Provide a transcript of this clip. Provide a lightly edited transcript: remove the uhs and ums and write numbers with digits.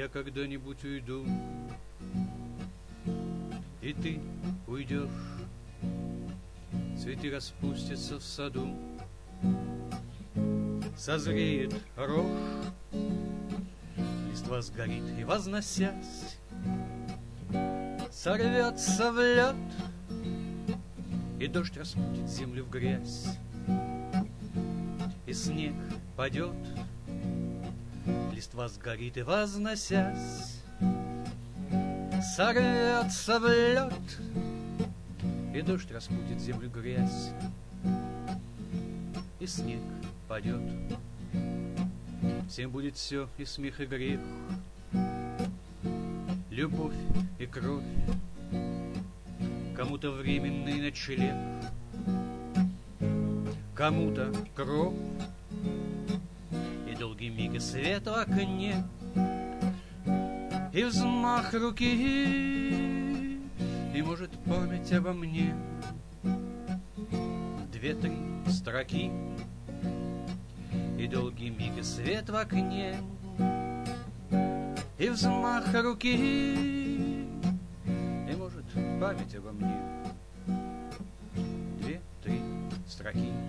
я когда-нибудь уйду, и ты уйдешь. Цветы распустятся в саду, созреет рожь, листва сгорит и, возносясь, сорвется в лед, и дождь распутит землю в грязь, и снег падет, листва сгорит и, возносясь, сорвется в лед, и дождь распутит землю в грязь, и снег падет. Всем будет все, и смех, и грех, любовь и кровь, кому-то временный ночлег, кому-то кровь, и долгий миг, и свет в окне, и взмах руки, и, может, память обо мне. 2-3 строки, и долгий миг, и свет в окне, и взмах руки, и, может, память обо мне. 2-3 строки.